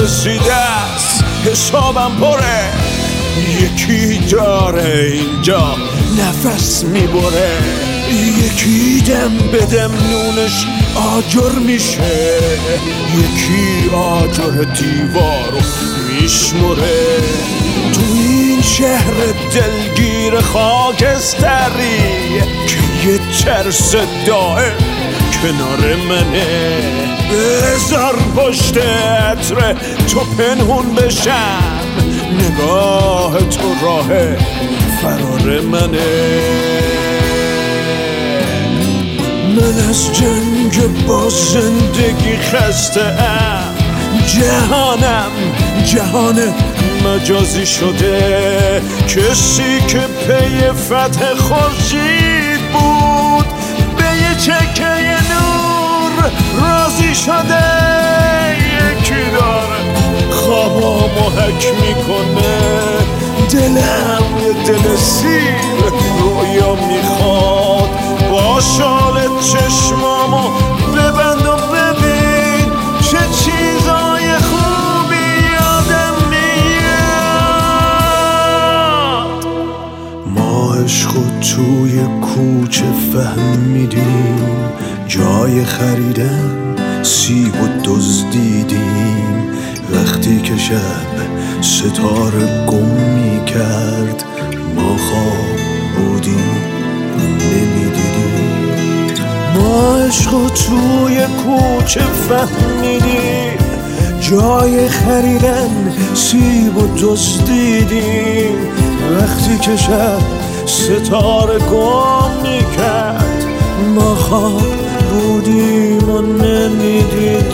رسیده است، حسابم پره. یکی داره اینجا نفس میبره، یکی دم بدم نونش آجر میشه، یکی آجر دیوارو میشمره. تو این شهر دلگیر خاکستری که یه ترس دائم کنار منه، بذار پشت عطر تو پنهون بشم، نگاه تو راه فرار منه. من از جنگ با زندگی خسته ام، جهان مجازی شده. کسی که پی فتح خورشید بود به یه چکه نور راضی شده. یکی داره خوابامو حک میکنه، دلم یه دل سیر رویا میخواد. با شال چشمامو ببند و ببین چه چیزای خوبی یادم میاد. ما عشقو توی کوچه فهمیدیم، جای خریدن سیب و دزدیدیم. وقتی که شب ستاره گم میکرد، ما خواب بودیم نمیدیدیم. ما عشقو توی کوچه فهمیدیم، جای خریدن سیب و دزدیدیم. وقتی که شب ستاره گم میکرد، ما خواب بودیم و نمیدیدیم.